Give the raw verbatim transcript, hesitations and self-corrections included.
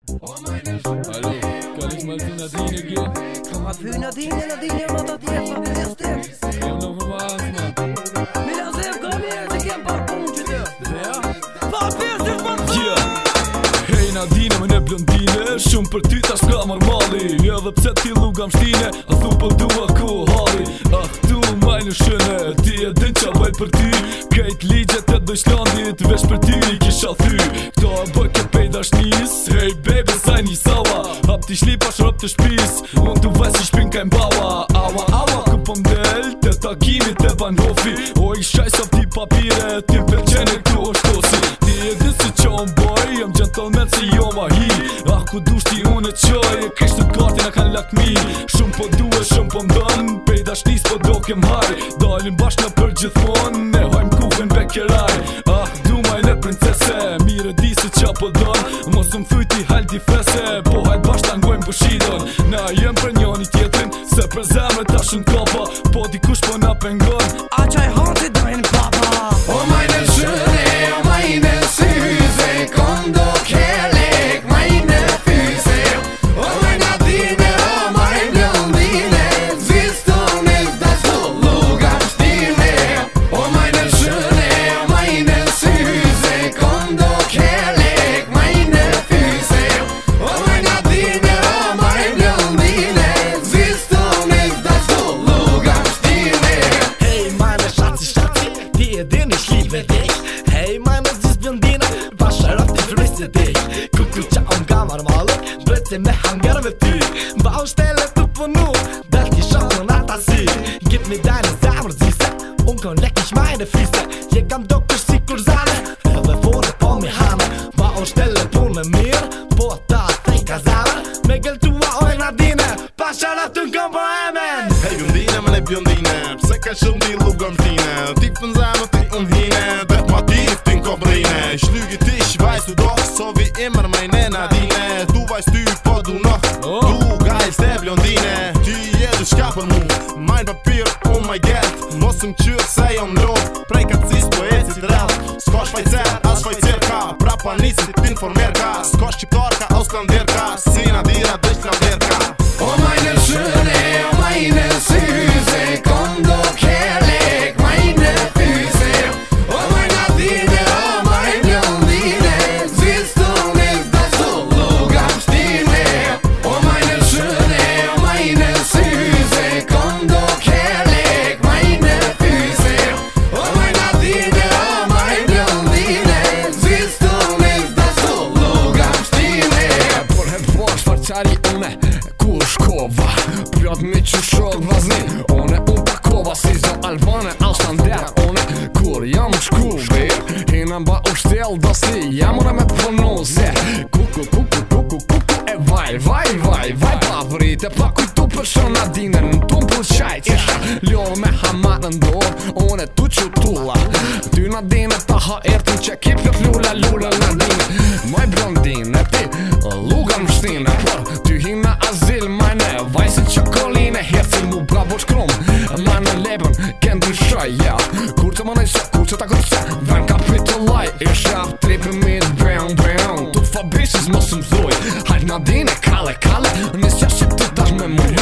Hallo, kann ich mal zu Nadine gehen? Komm mal für Nadine, Nadine, was hat die jetzt? Was ist das? Ich komm noch mal was, Mann. Mila, Sev, komm her, ich geh ein paar Punkte. Wer? Papir, du machst Yeah. Hej Nadine, më në blondine, shumë për ty ta s'ka normali. Edhe pse ti lugam shtine, a thu po dua ku halli. Ah tu maj në shëne, ti e din qa bëj për ty. Krejt ligjet e Dojslandit, vesh për ty i kisha thy. Kto e bëj ke pej dashnis, hej baby saj një sawa. Hap ti shlipa shrop të shpis, unë tu vaj si shpin ka mbawa. Awa awa ku po mdel, te takimit e ban hofi. O i shaj sa ti papire, ti m'pëlqeni këtu është tosi. Ti e din si qa unë boj, jam gentleman si jo ma hi. Ah ku dushti unë e qoj, e kishtë të gati na kan lakmi. Shumë po duhe, shumë po mdën, pej dashnis po do kem haj. Dalim bashk në për gjithmon, ne hajm kuhen bekeraj. Ah du majne princese, mire di se qa po don. Mos më thujti haldi fese, po hajt bashk ta ngojmë bëshidon. Na jem për njoni tjetrin, se për zemre ta shumë kopa. Po dikush po na pengon, a qaj hati dojnë papa. O majne shëne, o majne syze, kondo kärlek, majne fyse. O majne dine, o majne blondine, zvistonet da så lugam stine. O majne shëne, o majne syze, kondo kärlek, majne fyse. O majne dine, o majne blondine, zvistonet da så lugam stine. Hej majme shaci shaci, ti e din i shli me dik. Hej majme zis blondina, pasha rafti frisë dik. Kuku qa on gamar malu, brete me hangar me ty. Ba u shtele të punu, del ti shonë në ata si. Git me dajnë zemër zise, unë kon lek ish majne fise. Je kam do kësh si kur zane, edhe fore po mi hame. Ba u shtele pun me mirë, po ta thej ka zemër. Me gëltua oj Nadine, pasha rafti në kom po emen. Hej blondine, më ne blondine, pse ka shumë ti lugam shtine. Ti pën zemë ti unë hine, det ma ti ti në kombrine. Shlygi ti shvajs të doh, so vi imër majne Nadine. Tu vajs ty po du noh, tu gajl se blondine. Ty je du shka për mu, majnë papir, oh my god. Mos më qyrë se jom lop, prej ka cis po e si të rrell. Ska shfajcer, as shfajcer ka, prapa nisit t'informer ka. Ska shqiptar ka, auslander ka, si Nadina dëshlander ka. O majne shëne, o majne syze, kondo kärlek, majne fyse. O majne dine, o majne blondine, zvistonet da så lugam stine. O majne shëne, o majne syze, kondo kärlek, majne fyse. O majne dine, o majne blondine, zvistonet da så lugam stine. por hem posh farqari une, ku është kova. Pjot me që shok vazni, one unë takova. Si zdo Albane, Auslander, one kur jam shku bir. Hina mba u shtel do si jam une me pronose. Kuku, kuku, kuku, kuku, e vaj, vaj, vaj, vaj. Pa vrite, pa kujtu për shon Nadine. Në ton për qajt, isha ljohë me hamat në ndor, one tu që tulla. Ty Nadine ta ha ertën që ki pjot lula, lula Nadine. Maj blondine, ti lugam shtine, por ty hina azil majne, vaj si qokoline. Hercil mu bravo shkrum, ma në lepën, ken të shaj, ja. Kur të më nëjse, kur që ta kërse, ven kapitullaj. Isha tripi mit, bëm, bëm, tu të fabrisis mos më thuj. Hajt Nadine, kale, kale, nësja shqip të tash me muj.